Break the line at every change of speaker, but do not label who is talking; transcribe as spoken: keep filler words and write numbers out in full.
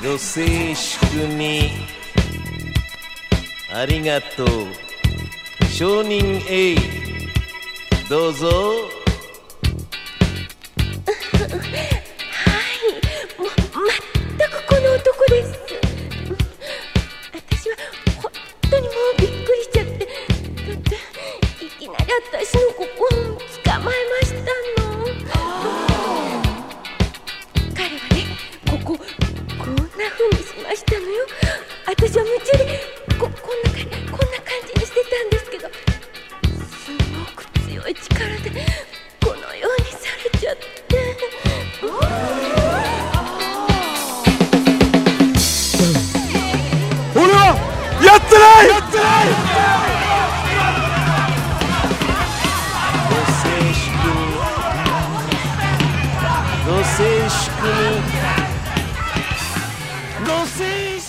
ご静粛にありがとう。証人 A どうぞ。
はい、もう全くこの男です。私は本当にもうびっくりしちゃって、だっていきなり私のここを捕まえましたの。彼はね、こここんな風にしましたのよ。私は夢中でここんな感じこんな感じにしてたんですけど、すごく強い力でこのようにされちゃって。
俺はやってないやってない
ご静粛にご静粛にご静粛